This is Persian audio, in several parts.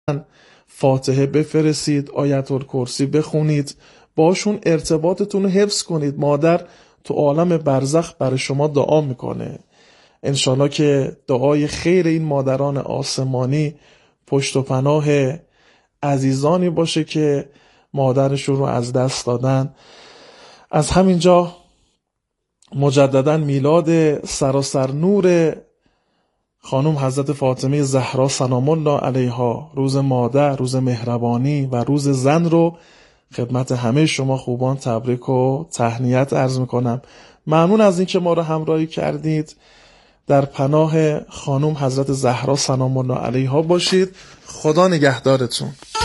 فاتحه بفرستید، آیت الکرسی بخونید، باشون ارتباطتون رو حفظ کنید. مادر تو عالم برزخ برای شما دعا میکنه. انشالله که دعای خیر این مادران آسمانی پشت و پناه عزیزانی باشه که مادرشون رو از دست دادن. از همینجا مجددا میلاد سراسر نور خانم حضرت فاطمه زهرا سلام الله علیها، روز مادر، روز مهربانی و روز زن رو خدمت همه شما خوبان تبریک و تهنیت عرض میکنم. ممنون از اینکه ما رو همراهی کردید. در پناه خانم حضرت زهرا سلام الله علیها باشید. خدا نگهدارتون.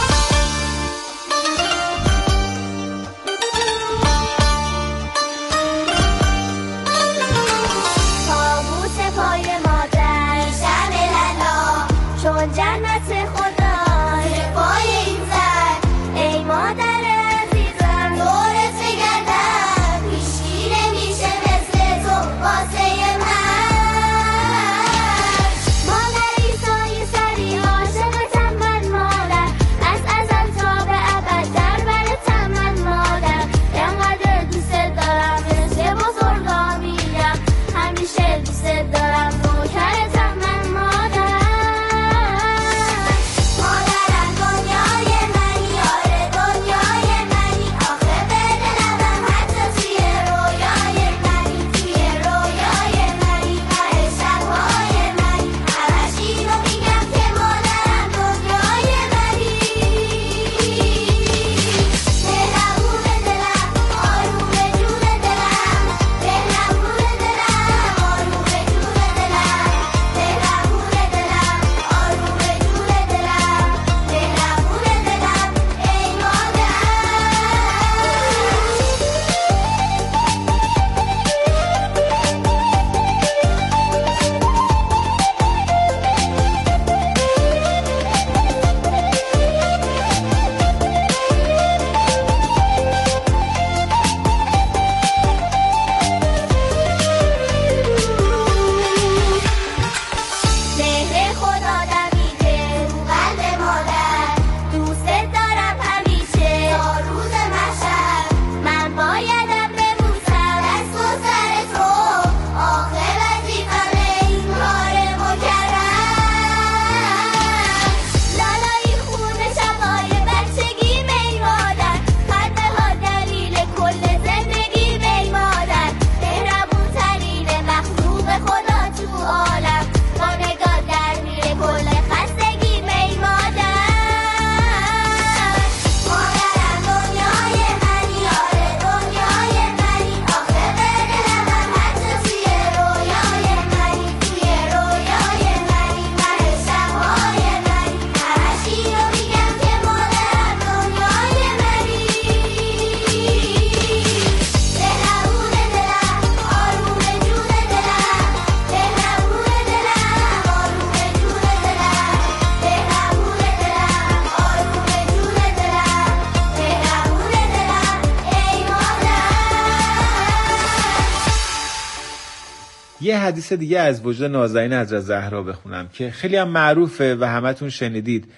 یه حدیث دیگه از وجود نازنین حضرت زهرا بخونم که خیلی هم معروفه و همتون شنیدید.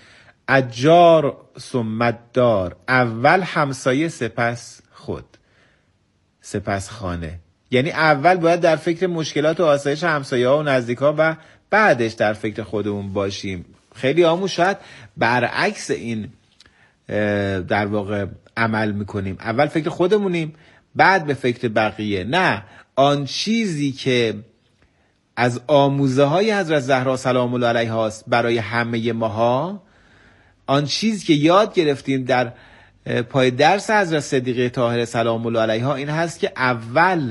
اجار ثم دار، اول همسایه سپس خود سپس خانه. یعنی اول باید در فکر مشکلات و آسایش همسایه ها و نزدیک ها و بعدش در فکر خودمون باشیم. خیلی همون شاید برعکس این در واقع عمل میکنیم، اول فکر خودمونیم بعد به فکر بقیه. نه، آن چیزی که از آموزه های حضرت زهرا سلام الله علیها است برای همه ماها، آن چیزی که یاد گرفتیم در پای درس حضرت صدیقه طاهره سلام الله علیها این هست که اول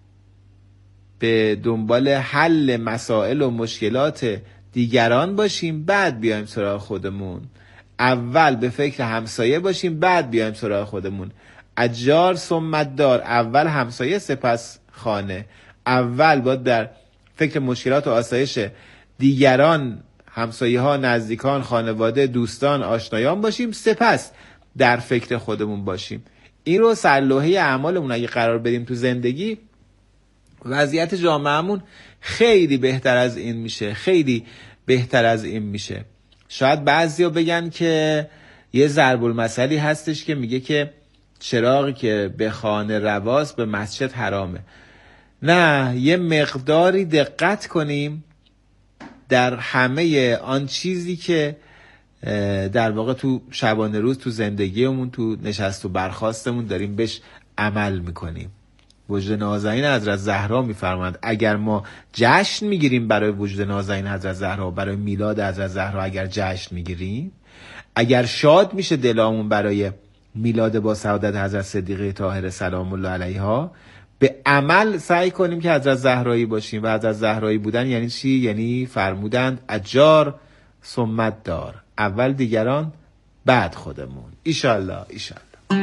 به دنبال حل مسائل و مشکلات دیگران باشیم بعد بیایم سراغ خودمون. اول به فکر همسایه باشیم بعد بیایم سراغ خودمون. اجار ثم دار، اول همسایه سپس خانه. اول باید در فکر مشکلات و آسایش دیگران، همسایه ها، نزدیکان، خانواده، دوستان، آشنایان باشیم، سپس در فکر خودمون باشیم. این رو سرلوحه اعمالمون اگه قرار بدیم تو زندگی، وضعیت جامعهمون خیلی بهتر از این میشه، خیلی بهتر از این میشه. شاید بعضیا بگن که یه ضرب المثلی هستش که میگه که چراغی که به خانه رواست به مسجد حرامه. نه، یه مقداری دقت کنیم در همه آن چیزی که در واقع تو شبانه روز تو زندگیمون تو نشست و برخاستمون داریم بهش عمل میکنیم. وجود نازنین حضرت زهرا میفرماند اگر ما جشن میگیریم برای وجود نازنین حضرت زهرا، برای میلاد حضرت زهرا اگر جشن میگیریم، اگر شاد میشه دلامون برای میلاد با سعادت حضرت صدیقه طاهره سلام الله علیها، به عمل سعی کنیم که حضرت زهرایی باشیم. و حضرت زهرایی بودن یعنی چی؟ یعنی فرمودند اجار ثم دار، اول دیگران بعد خودمون. ایشالله ایشالله.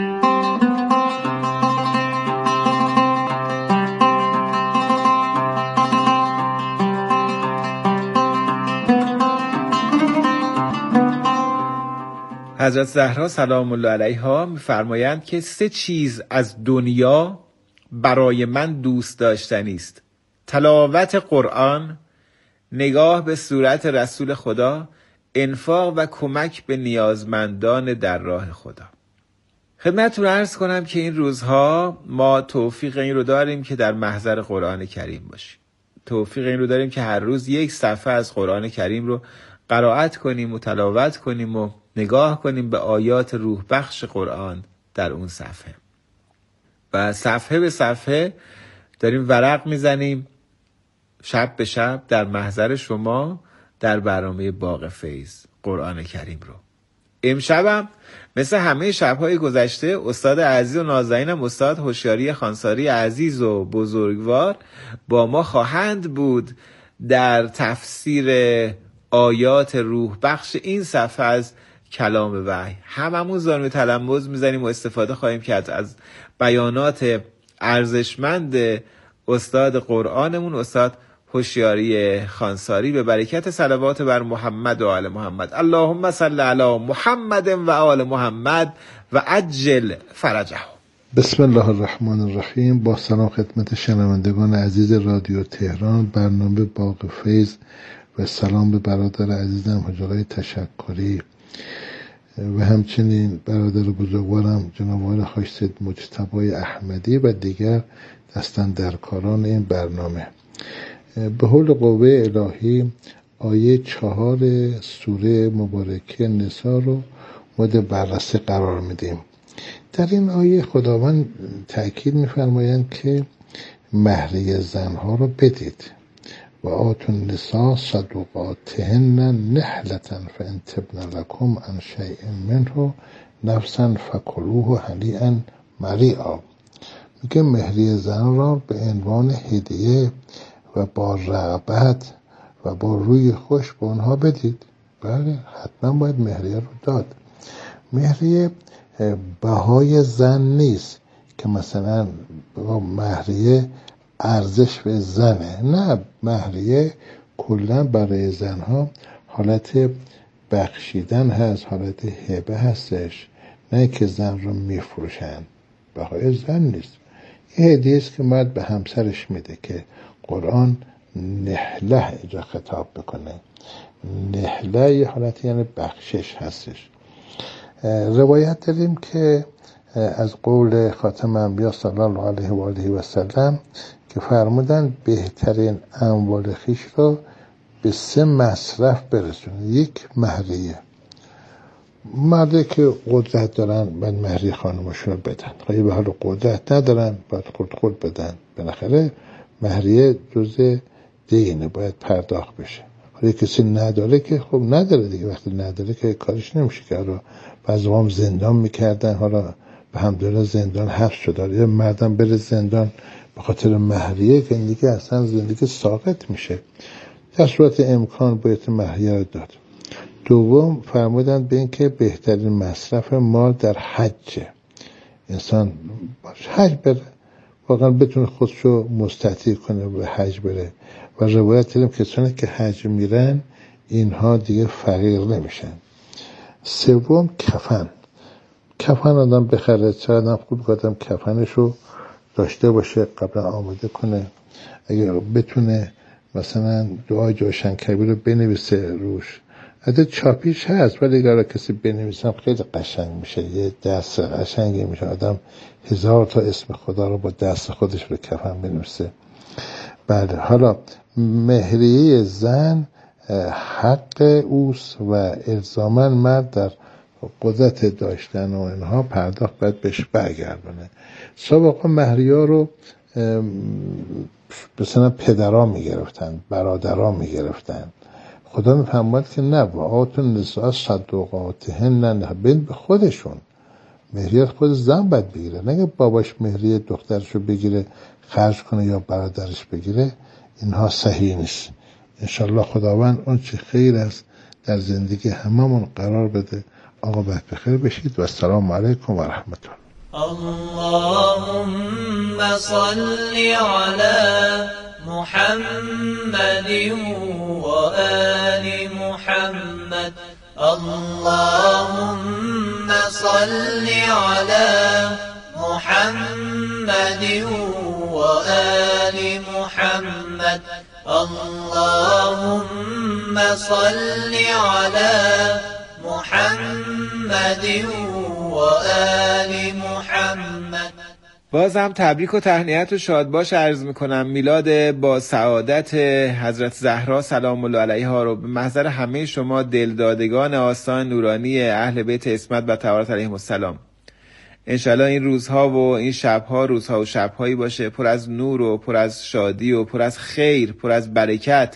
حضرت زهرا سلام الله علیها می‌فرمایند که 3 چیز از دنیا برای من دوست داشتنی است: تلاوت قرآن، نگاه به صورت رسول خدا، انفاق و کمک به نیازمندان در راه خدا. خدمتتون عرض کنم که این روزها ما توفیق این رو داریم که در محضر قرآن کریم باشیم. توفیق این رو داریم که هر روز 1 صفحه از قرآن کریم رو قرائت کنیم و تلاوت کنیم و نگاه کنیم به آیات روح بخش قرآن در اون صفحه. و صفحه به صفحه داریم ورق میزنیم شب به شب در محضر شما در برنامه باغ فیض قرآن کریم رو. امشبم مثل همه شب‌های گذشته استاد عزیز و نازنینم استاد هوشیاری خانساری عزیز و بزرگوار با ما خواهند بود در تفسیر آیات روح بخش این صفحه از کلام وحی. هممون زانو تلمذ میزنیم و استفاده خواهیم کرد از بیانات ارزشمند استاد قرآنمون استاد هوشیاری خانساری به برکت صلوات بر محمد و آل محمد. اللهم صل علی محمد و آل محمد و عجل فرجه. بسم الله الرحمن الرحیم. با سلام خدمت شنوندگان عزیز رادیو تهران، برنامه باغ فیض، و سلام به برادر عزیزم حاج آقای تشکری و همچنین برادر بزرگوارم جناب آقای حاج سید مجتبی احمدی و دیگر دستاندرکاران این برنامه. به حول قوه الهی آیه 4 سوره مبارکه نساء رو مورد بررسی قرار میدیم. در این آیه خداوند تأکید می‌فرمایند که مهریه زنها رو بدید و آتوا النساء صدقاتهن نحلة فإن طبن لكم عن شیء منه نفسا فکلوه هنیئا مریئا. میگه مهریه زن را به عنوان هدیه و با رغبت و با روی خوش به اونها بدید. بله، حتما باید مهریه رو داد. مهریه بهای زن نیست که مثلا مهریه ارزش به زنه. نه، مهریه کلا برای زنها حالت بخشیدن هست، حالت هبه هستش، نه که زن رو میفروشن. بهای زن نیست، یه هدیه است که مرد به همسرش میده که قرآن نحله اینجا خطاب بکنه. نحله یه حالت یعنی بخشش هستش. روایت داریم که از قول خاتم انبیا صلی الله علیه و آله و سلم که فرمودن بهترین اموال خویش رو به 3 مصرف برسونید. 1 مهریه. مردی که قدرت دارن باید مهریه خانمشون رو بدن، خیلی به حال قدرت ندارن باید خود بدن. بالاخره مهریه جزء دینه، باید پرداخت بشه. حالا کسی نداره که خب نداره دیگه، وقتی نداره که کارش نمیشه که. حالا بعضی هم زندان میکردن، حالا به همدلله زندان حبس شده. یه مردم بره زندان به خاطر مهریه که دیگه اصلا زندگی ساقط میشه. در صورت امکان باید مهریه رو داد. دوم فرمودن به این که بهترین مصرف مال در حجه. انسان حج بره، واقعا بتونه خودشو مستطیع کنه به حج بره. و روایت داریم کسانی که حج میرن اینها دیگه فقیر نمیشن. سوم کفن آدم بخره. چه آدم خوب آدم کفنشو داشته باشه، قبلا آماده کنه. اگر بتونه مثلا دعای جوشن کبیر رو بنویسه روش، حتی چاپیش هست، ولی اگر کسی بنویسم خیلی قشنگ میشه، یه دست قشنگی میشه، آدم 1000 تا اسم خدا رو با دست خودش رو کفن بنویسه. بله، حالا مهریه زن حق اوست و الزاما مرد در قدرت داشتن و اینها پرداخت باید بهش برگردونه. سابقا مهریه رو مثلا پدرها میگرفتن، برادرها میگرفتن. خدا میفهمد که نه، و آتون نساء صدقاتهن، نه به خودشون مهریه خود زن باید بگیره، نه باباش مهریه دخترشو بگیره خرج کنه یا برادرش بگیره. اینها صحیح نیست. انشالله خداوند اون چه خیر است در زندگی هممون قرار بده. آقا بخیر بشید و السلام علیکم و رحمت الله. اللهم صل على محمد وآل محمد. اللهم صل على محمد وآل محمد. اللهم صل على محمد وآل محمد. باز هم تبریک و تهنیت و شادباش عرض میکنم. میلاد با سعادت حضرت زهرا سلام الله علیها رو به محضر همه شما دلدادگان آستان نورانی اهل بیت عصمت و طهارت علیهم السلام. انشالله این روزها و این شبها روزها و شبهایی باشه پر از نور و پر از شادی و پر از خیر، پر از برکت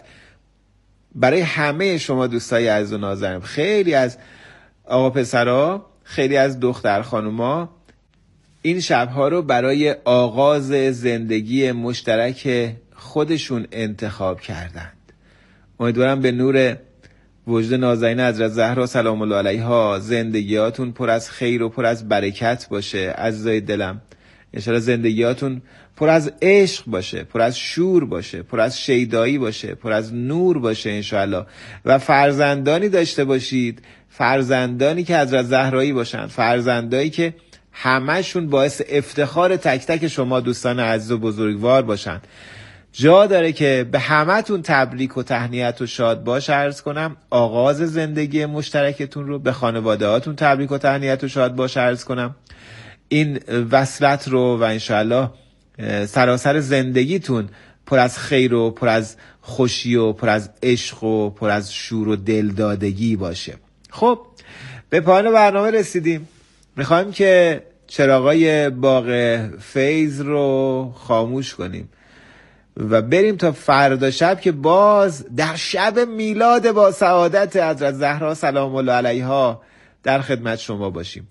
برای همه شما دوستای عزیز و نازنین. خیلی از آقا پسرها، خیلی از دختر خانوما این شبها رو برای آغاز زندگی مشترک خودشون انتخاب کردند. امیدوارم به نور وجود نازنین حضرت زهرا سلام الله علیها زندگیاتون پر از خیر و پر از برکت باشه. عزیزای دلم، انشالله زندگیاتون پر از عشق باشه، پر از شور باشه، پر از شیدایی باشه، پر از نور باشه انشالله. و فرزندانی داشته باشید، فرزندانی که حضرت زهرایی باشن، فرزندانی که همشون باعث افتخار تک تک شما دوستان عزیز و بزرگوار باشن. جا داره که به همتون تبریک و تهنیت و شاد باش عرض کنم. آغاز زندگی مشترکتون رو به خانواده هاتون تبریک و تهنیت و شاد باش عرض کنم. این وصلت رو و انشاءالله سراسر زندگیتون پر از خیر و پر از خوشی و پر از عشق و پر از شور و دلدادگی باشه. خب به پایان برنامه رسیدیم. میخوایم که چراغای باغ فیض رو خاموش کنیم و بریم تا فردا شب که باز در شب میلاد با سعادت حضرت زهرا سلام الله علیها در خدمت شما باشیم.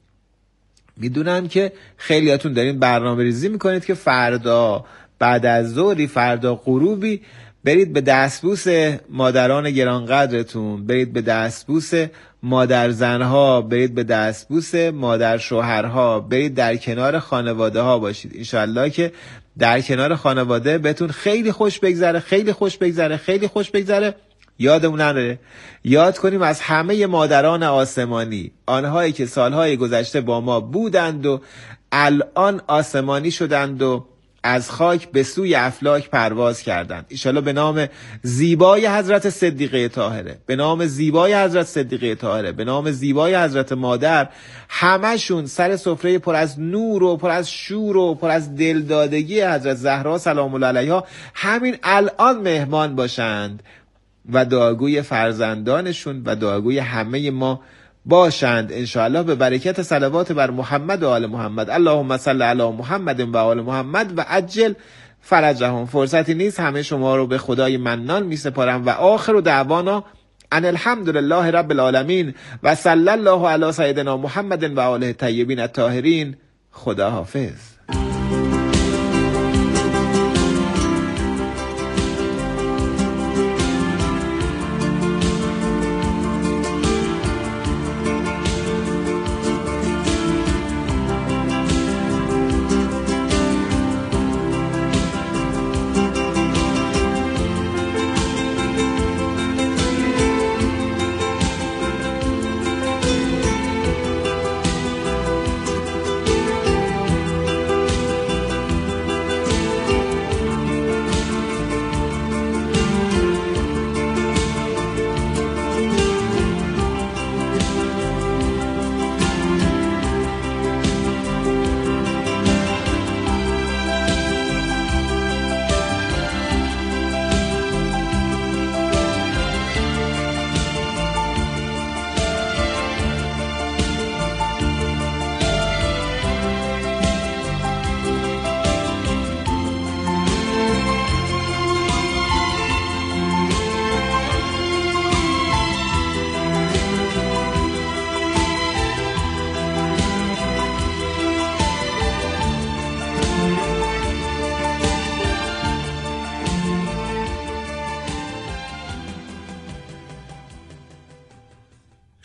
میدونم که خیلیاتون دارین برنامه ریزی میکنید که فردا بعد از ظهری، فردا غروبی برید به دستبوس مادران گرانقدرتون، برید به دستبوس مادر زنها، برید به دستبوس مادر شوهرها، برید در کنار خانواده ها باشید. انشالله که در کنار خانواده بهتون خیلی خوش بگذره، خیلی خوش بگذره، خیلی خوش بگذره. یادمون نره یاد کنیم از همه مادران آسمانی، آنهایی که سالهای گذشته با ما بودند و الان آسمانی شدند و از خاک به سوی افلاک پرواز کردند. انشالله به نام زیبای حضرت صدیقه طاهره، به نام زیبای حضرت صدیقه طاهره، به نام زیبای حضرت مادر، همشون سر سفره پر از نور و پر از شور و پر از دلدادگی حضرت زهرا سلام الله علیها همین الان مهمان باشند و دعاگوی فرزندانشون و دعاگوی همه ما باشند انشاءالله به برکت صلوات بر محمد و آل محمد. اللهم صل علی محمد و آل محمد و عجل فرجهم. فرصتی نیست، همه شما رو به خدای منان می سپارم و آخر دعوانا ان الحمدلله رب العالمین و صلی الله علی سیدنا محمد و آله الطیبین الطاهرین. خدا حافظ.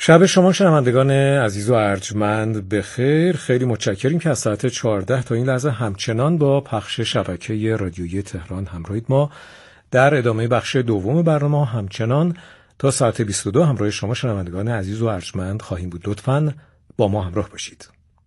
شب شما شنوندگان عزیز و ارجمند بخیر. خیلی متشکریم که از ساعت 14 تا این لحظه همچنان با پخش شبکه رادیویی تهران همراهید. ما در ادامه بخش دوم برنامه همچنان تا ساعت 22 همراه شما شنوندگان عزیز و ارجمند خواهیم بود. لطفاً با ما همراه باشید.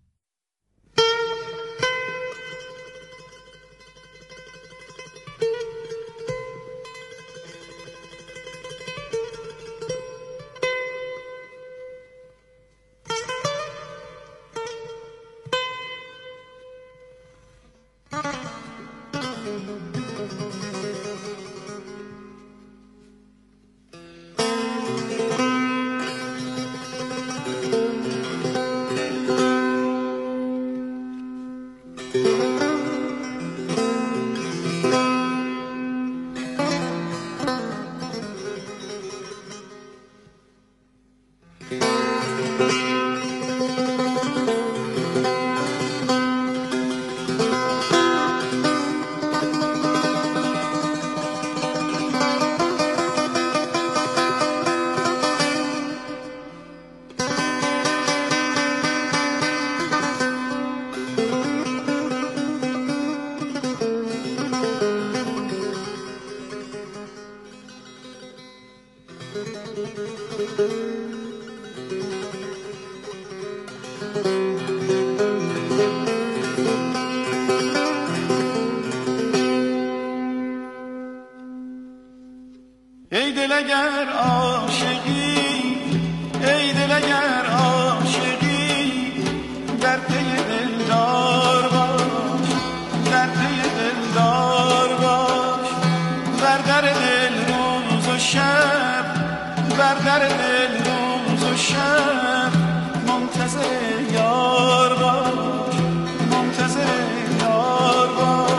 ای دل اگر عاشقی، ای دل اگر عاشقی، در پی دلدار باش، در پی دلدار باش، بر در دل روز و شب، بر در دل روز و شب، منتظر یار باش، منتظر یار باش.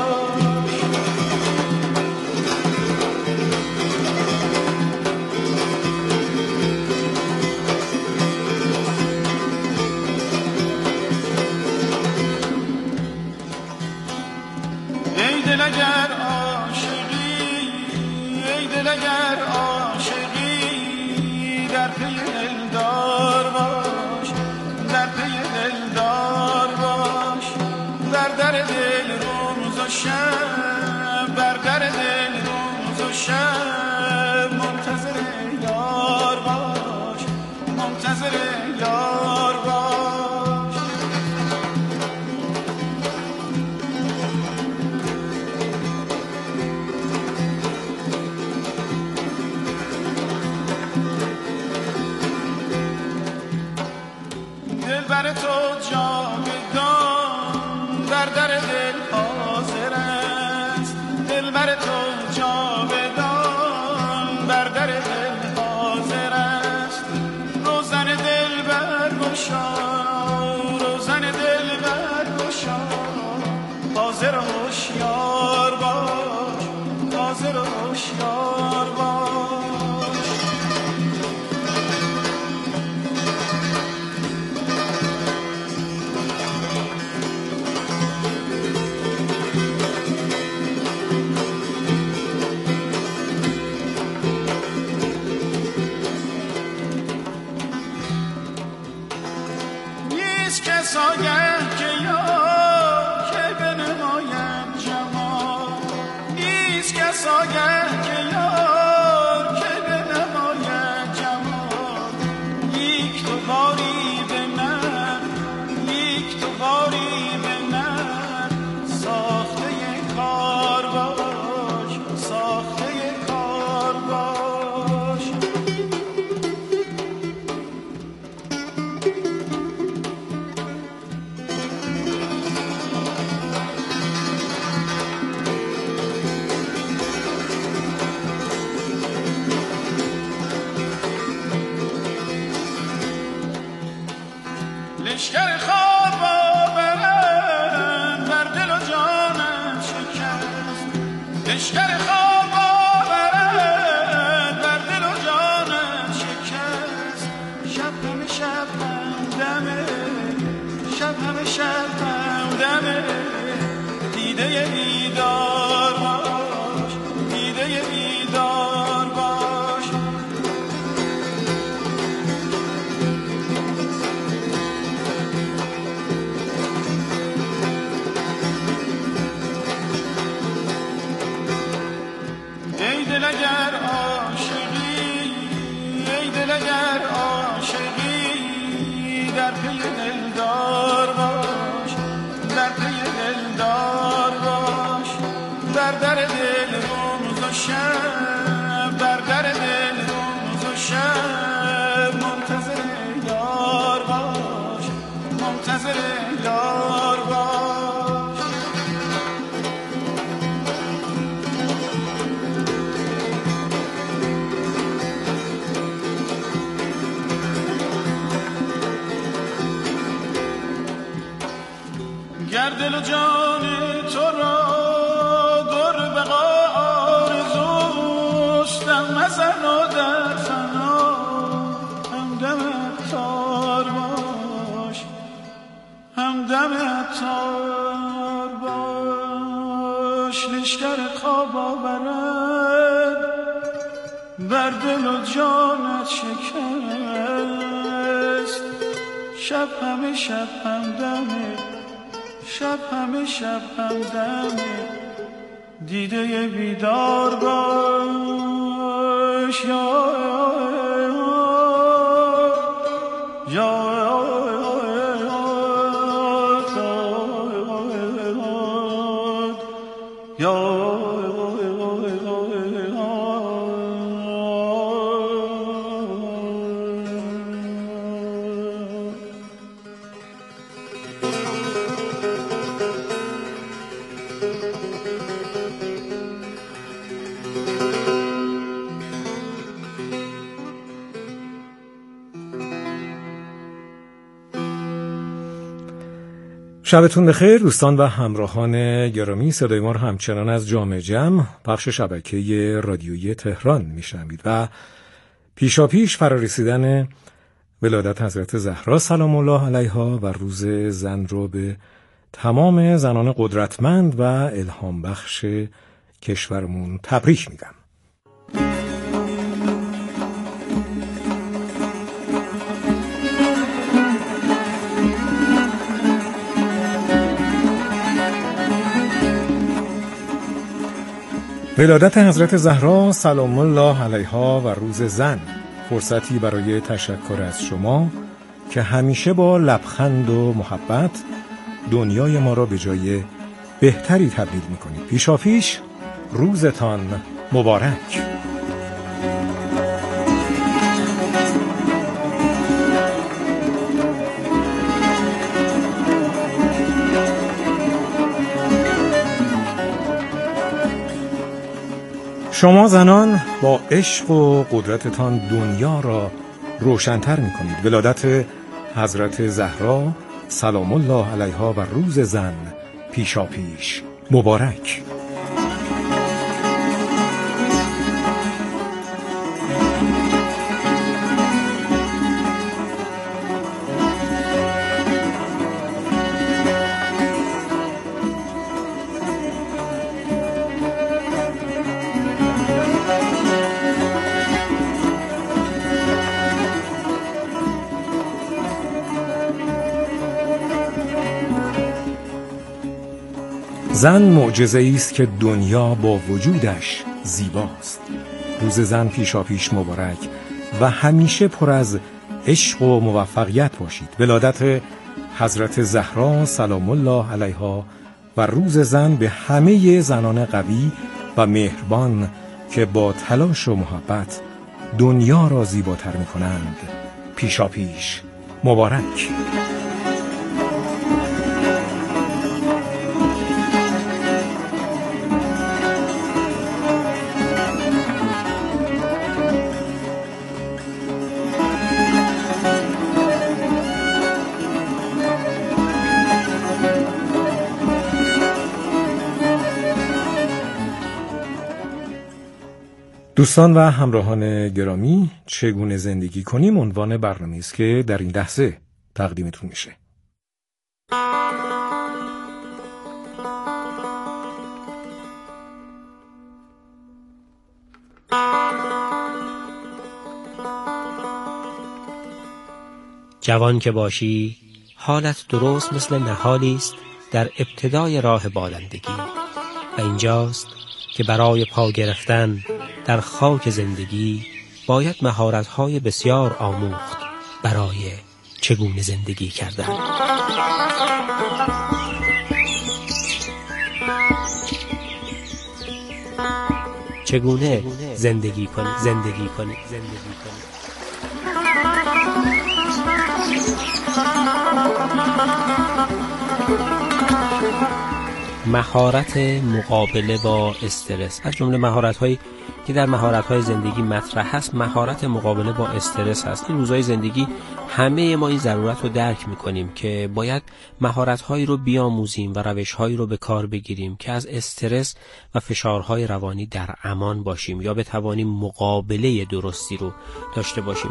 اگر عاشقی، ای دل اگر عاشقی، در پی دلدار باش، در پی دلدار باش، بر در دل روز و شب، بر در دل روز و شب، منتظر یار باش، منتظر یار باش. بر تو جاودان بر در دل حاضر است، دل بر تو جاودان بر در دل حاضر است. روزن دل برگشا، روزن دل برگشا، حاضر و هوشیار باش، حاضر و هوشیار باش. کساگه که یار که بنمایم جمال، نیست کساگه که یار که بنمایم جمال. یک تو باری به من، یک تو باری به من، ساخته کار باش، ساخته کار باش. لشکر خواب آورم بر دل و جانم شکست، لشکر خواب آورم بر دل و جانم شکست. شب همه شب همدمه، شب همه شب همدمه، دیده بیدار باش، دیده بیدار باش. منتظر یار باش. گر دل و جان تو را در بقا آرزوست، دم مزن و در فنا همدم عطار باش، همدم عطار باش. لشکر خواب آورد بر دل و جانت شکست، شب همه شب همدمه، شب همه شب همدمه، دیده بیدار باش. شبتون بخیر دوستان و همراهان گرامی. صدای ما رو همچنان از جامع جمع بخش شبکه رادیویی تهران میشنوید و پیشاپیش فرارسیدن ولادت حضرت زهرا سلام الله علیها و روز زن رو به تمام زنان قدرتمند و الهام بخش کشورمون تبریک میگم. ولادت حضرت زهرا سلام الله علیها و روز زن، فرصتی برای تشکر از شما که همیشه با لبخند و محبت دنیای ما را به جای بهتری تبدیل می‌کنید. پیشاپیش روزتان مبارک. شما زنان با عشق و قدرتتان دنیا را روشن‌تر می‌کنید. ولادت حضرت زهرا سلام الله علیها و روز زن پیشاپیش مبارک. زن معجزه‌ای است که دنیا با وجودش زیباست. روز زن پیشاپیش مبارک و همیشه پر از عشق و موفقیت باشید. ولادت حضرت زهرا سلام الله علیها و روز زن به همه زنان قوی و مهربان که با تلاش و محبت دنیا را زیباتر می‌کنند پیشاپیش مبارک. دوستان و همراهان گرامی، چگونه زندگی کنیم عنوان برنامه‌ای است که در این لحظه تقدیمتون میشه. جوان که باشی حالت درست مثل نهالی است در ابتدای راه بالندگی و اینجاست که برای پا گرفتن در خاک زندگی باید مهارت‌های بسیار آموخت برای چگونه زندگی کردن. چگونه زندگی کنی. مهارت مقابله با استرس. از جمله مهارت‌هایی که در مهارت‌های زندگی مطرح هست، مهارت مقابله با استرس هست. این روزهای زندگی همه ما این ضرورت رو درک می‌کنیم که باید مهارت‌هایی رو بیاموزیم و روش‌هایی رو به کار بگیریم که از استرس و فشارهای روانی در امان باشیم یا بتوانیم مقابله درستی رو داشته باشیم.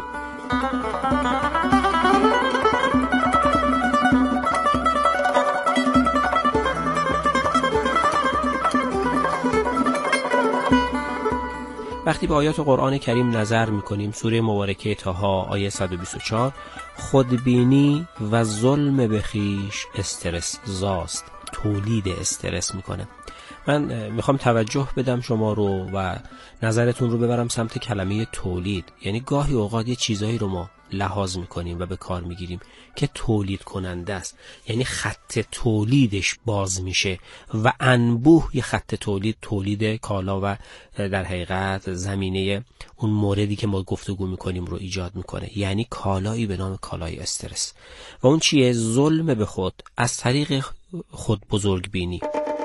وقتی به آیات قرآن کریم نظر می‌کنیم، سوره مبارکه طه آیه 124، خودبینی و ظلم به خویش استرس زاست، تولید استرس میکنه. من میخوام توجه بدم شما رو و نظرتون رو ببرم سمت کلمه تولید. یعنی گاهی اوقات یه چیزایی رو ما لحاظ میکنیم و به کار میگیریم که تولید کننده است، یعنی خط تولیدش باز میشه و انبوه یه خط تولید کالا و در حقیقت زمینه اون موردی که ما گفتگو میکنیم رو ایجاد میکنه، یعنی کالایی به نام کالای استرس. و اون چیه؟ ظلم به خود از طریق خود بزرگ بینی.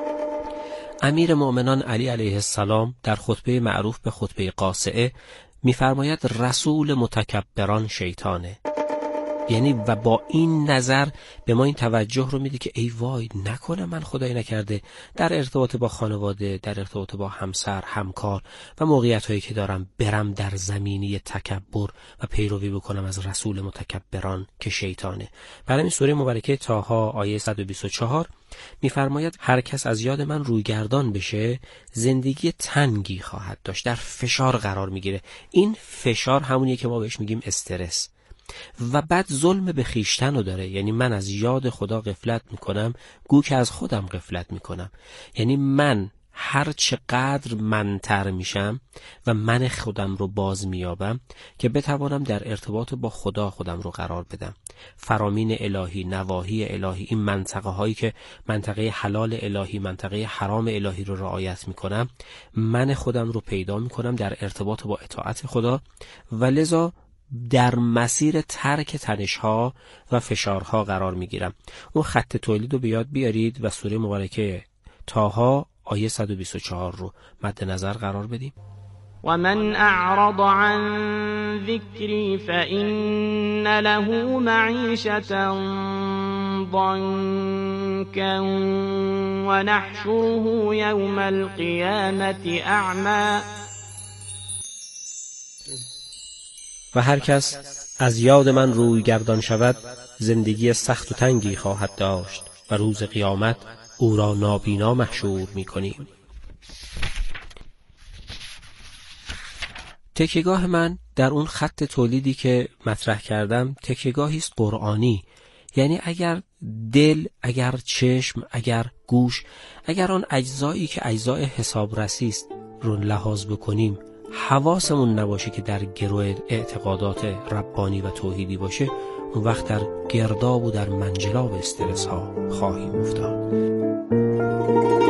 امیر مؤمنان علی علیه السلام در خطبه معروف به خطبه قاصعه می‌فرماید رسول متکبران شیطانه. یعنی و با این نظر به ما این توجه رو میده که ای وای نکنه من خدای نکرده در ارتباط با خانواده، در ارتباط با همسر، همکار و موقعیت‌هایی که دارم برم در زمینه تکبر و پیروی بکنم از رسول متکبران که شیطانه. برای این سوره مبارکه طه آیه 124 می‌فرماید هر کس از یاد من رویگردان بشه زندگی تنگی خواهد داشت، در فشار قرار میگیره. این فشار همونیه که ما بهش میگیم استرس. و بعد ظلم به خیشتن رو داره، یعنی من از یاد خدا غفلت میکنم، گو که از خودم غفلت میکنم. یعنی من هر چقدر منتر میشم و من خودم رو باز میابم که بتوانم در ارتباط با خدا خودم رو قرار بدم. فرامین الهی، نواهی الهی، این منطقه هایی که منطقه حلال الهی، منطقه حرام الهی رو رعایت میکنم، من خودم رو پیدا میکنم در ارتباط با اطاعت خدا و لذا در مسیر ترک تنش‌ها و فشارها قرار میگیرم. اون خط تولید رو به یاد بیارید و سوره مبارکه طه آیه 124 رو مد نظر قرار بدیم. و من اعرض عن ذکری فإن له معیشة ضنکا و نحشره یوم القیامة اعمی. و هر کس از یاد من روی گردان شود زندگی سخت و تنگی خواهد داشت و روز قیامت او را نابینا محشور می‌کنیم. تکیه‌گاه من در اون خط تولیدی که مطرح کردم تکیه‌گاهی است قرآنی. یعنی اگر دل، اگر چشم، اگر گوش، اگر آن اجزایی که اجزای حسابرسی است رو لحاظ بکنیم، حواسمون نباشه که در گروه اعتقادات ربانی و توحیدی باشه، اون وقت در گرداب و در منجلاب استرس ها خواهیم افتاد.